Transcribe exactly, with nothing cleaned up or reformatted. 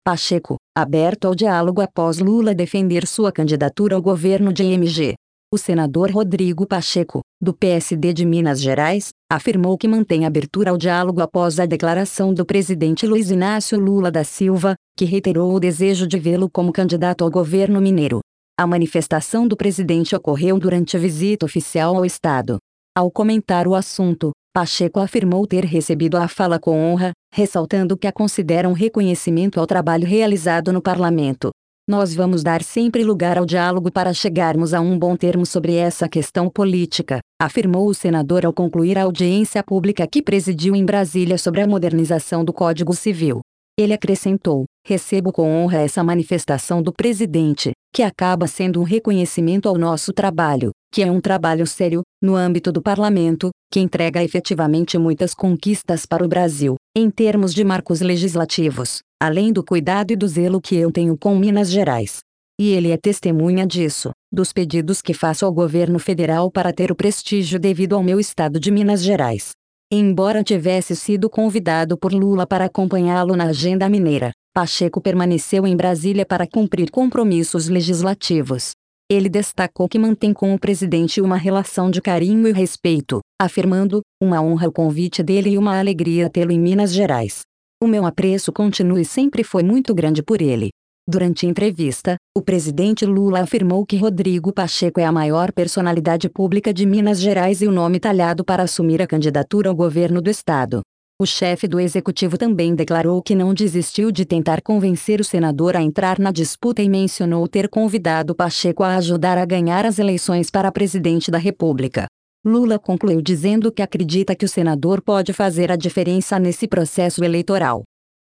Pacheco, aberto ao diálogo após Lula defender sua candidatura ao governo de M G. O senador Rodrigo Pacheco, do P S D de Minas Gerais, afirmou que mantém abertura ao diálogo após a declaração do presidente Luiz Inácio Lula da Silva, que reiterou o desejo de vê-lo como candidato ao governo mineiro. A manifestação do presidente ocorreu durante a visita oficial ao estado. Ao comentar o assunto, Pacheco afirmou ter recebido a fala com honra, ressaltando que a considera um reconhecimento ao trabalho realizado no parlamento. Nós vamos dar sempre lugar ao diálogo para chegarmos a um bom termo sobre essa questão política, afirmou o senador ao concluir a audiência pública que presidiu em Brasília sobre a modernização do Código Civil. Ele acrescentou: recebo com honra essa manifestação do presidente, que acaba sendo um reconhecimento ao nosso trabalho, que é um trabalho sério, no âmbito do parlamento, que entrega efetivamente muitas conquistas para o Brasil, em termos de marcos legislativos, além do cuidado e do zelo que eu tenho com Minas Gerais. E ele é testemunha disso, dos pedidos que faço ao governo federal para ter o prestígio devido ao meu estado de Minas Gerais. Embora tivesse sido convidado por Lula para acompanhá-lo na agenda mineira, Pacheco permaneceu em Brasília para cumprir compromissos legislativos. Ele destacou que mantém com o presidente uma relação de carinho e respeito, afirmando: uma honra o convite dele e uma alegria tê-lo em Minas Gerais. O meu apreço continua e sempre foi muito grande por ele. Durante a entrevista, o presidente Lula afirmou que Rodrigo Pacheco é a maior personalidade pública de Minas Gerais e o nome talhado para assumir a candidatura ao governo do estado. O chefe do executivo também declarou que não desistiu de tentar convencer o senador a entrar na disputa e mencionou ter convidado Pacheco a ajudar a ganhar as eleições para presidente da República. Lula concluiu dizendo que acredita que o senador pode fazer a diferença nesse processo eleitoral.